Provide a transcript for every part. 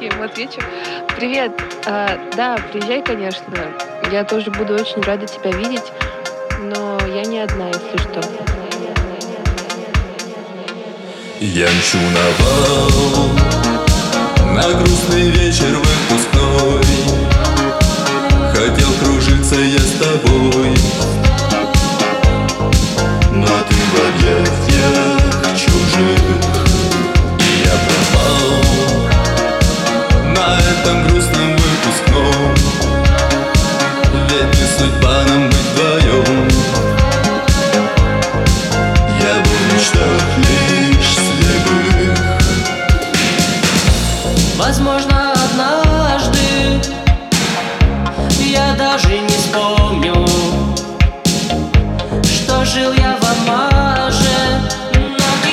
я ему отвечу. Привет. Да, приезжай, конечно. Я тоже буду очень рада тебя видеть, но я не одна, если что. Я мчу на бал, на грустный вечер выпускной. Хотел кружиться я с тобой, но ты в объятиях чужих, и я пропал на этом грустном выпускном. Ведь не судьба нам быть вдвоем. Я был в мечтах лишь слепых. Возможно, однажды я даже не вспомню, что жил я в омаже на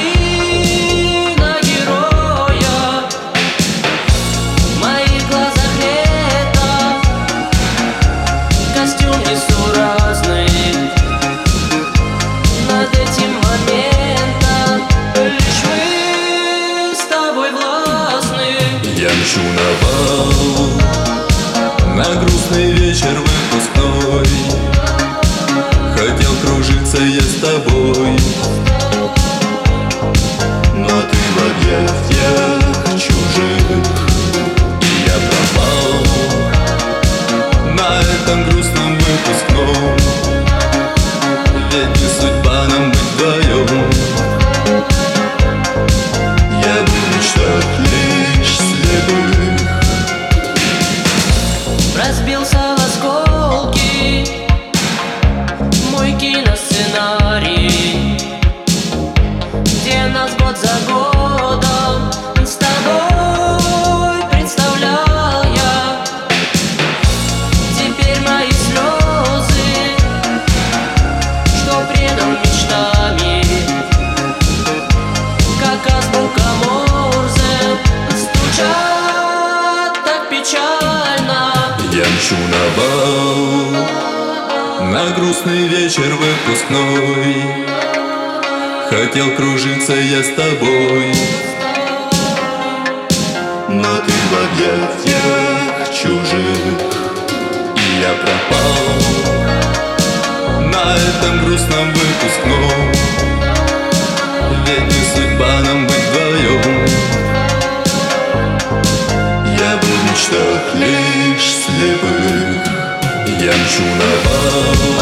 героя. В моих глазах лето, костюм несуразный. Над этим моментом лишь мы с тобой властны. Я мчу на бал, на грустный вечер выпускной. Хотел кружиться я с тобой, но ты в объятиях чужих, и я пропал на этом грустном выпускном. Ведь не судьба нам быть вдвоем. Я был в мечтах лишь слепых. Разбился в осколки мой киносценарий, где нас год за годом с тобой представлял я. Теперь мои слезы, что предал мечтами, как азбука Морзе, стучат так печально. Я мчу на бал, на грустный вечер выпускной. Хотел кружиться я с тобой, но ты в объятиях чужих, и я пропал на этом грустном выпускном. Ведь не судьба нам быть вдвоем. Я был в мечтах лишь слепых. Я мчу на бал,